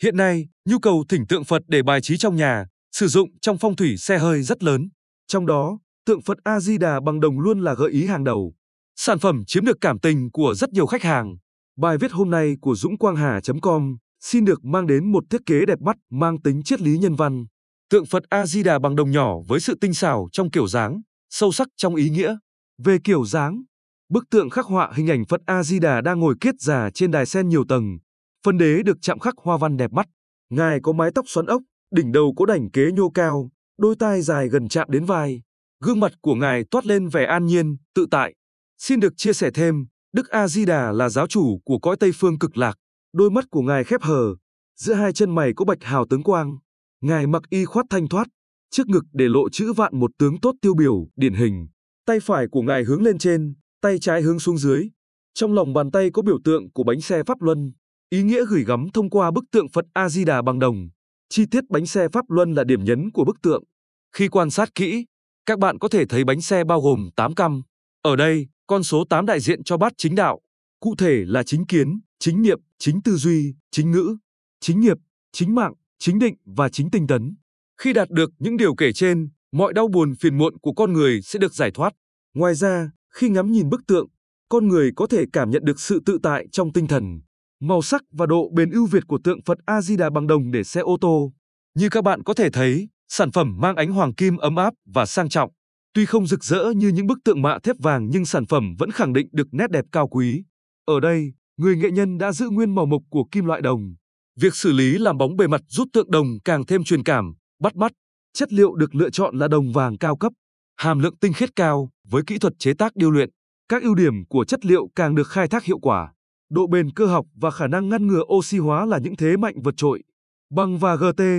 Hiện nay, nhu cầu thỉnh tượng Phật để bài trí trong nhà, sử dụng trong phong thủy xe hơi rất lớn. Trong đó, tượng Phật A Di Đà bằng đồng luôn là gợi ý hàng đầu. Sản phẩm chiếm được cảm tình của rất nhiều khách hàng. Bài viết hôm nay của dũng-quang-hà.com xin được mang đến một thiết kế đẹp mắt mang tính triết lý nhân văn. Tượng Phật A Di Đà bằng đồng nhỏ với sự tinh xảo trong kiểu dáng, sâu sắc trong ý nghĩa. Về kiểu dáng, bức tượng khắc họa hình ảnh Phật A Di Đà đang ngồi kiết già trên đài sen nhiều tầng. Phần đế được chạm khắc hoa văn đẹp mắt. Ngài có mái tóc xoắn ốc, đỉnh đầu có đảnh kế nhô cao, đôi tai dài gần chạm đến vai. Gương mặt của Ngài toát lên vẻ an nhiên, tự tại. Xin được chia sẻ thêm, Đức A Di Đà là giáo chủ của cõi Tây phương cực lạc. Đôi mắt của Ngài khép hờ, giữa hai chân mày có bạch hào tướng quang. Ngài mặc y khoát thanh thoát, trước ngực để lộ chữ vạn một tướng tốt tiêu biểu, điển hình. Tay phải của Ngài hướng lên trên, tay trái hướng xuống dưới. Trong lòng bàn tay có biểu tượng của bánh xe Pháp Luân, ý nghĩa gửi gắm thông qua bức tượng Phật A Di Đà bằng đồng. Chi tiết bánh xe Pháp Luân là điểm nhấn của bức tượng. Khi quan sát kỹ, các bạn có thể thấy bánh xe bao gồm 8 căm. Ở đây, con số 8 đại diện cho bát chính đạo, cụ thể là chính kiến, chính niệm, chính tư duy, chính ngữ, chính nghiệp, chính mạng, chính định và chính tinh tấn. Khi đạt được những điều kể trên, mọi đau buồn phiền muộn của con người sẽ được giải thoát. Ngoài ra, khi ngắm nhìn bức tượng, con người có thể cảm nhận được sự tự tại trong tinh thần, màu sắc và độ bền ưu việt của tượng Phật A Di Đà bằng đồng để xe ô tô. Như các bạn có thể thấy, sản phẩm mang ánh hoàng kim ấm áp và sang trọng. Tuy không rực rỡ như những bức tượng mạ thép vàng nhưng sản phẩm vẫn khẳng định được nét đẹp cao quý. Ở đây, người nghệ nhân đã giữ nguyên màu mộc của kim loại đồng. Việc xử lý làm bóng bề mặt giúp tượng đồng càng thêm truyền cảm, bắt mắt. Chất liệu được lựa chọn là đồng vàng cao cấp, hàm lượng tinh khiết cao với kỹ thuật chế tác điêu luyện. Các ưu điểm của chất liệu càng được khai thác hiệu quả. Độ bền cơ học và khả năng ngăn ngừa oxy hóa là những thế mạnh vượt trội. Bằng và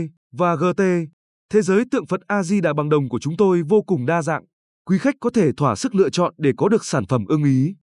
GT. Thế giới tượng Phật A Di Đà bằng đồng của chúng tôi vô cùng đa dạng. Quý khách có thể thỏa sức lựa chọn để có được sản phẩm ưng ý.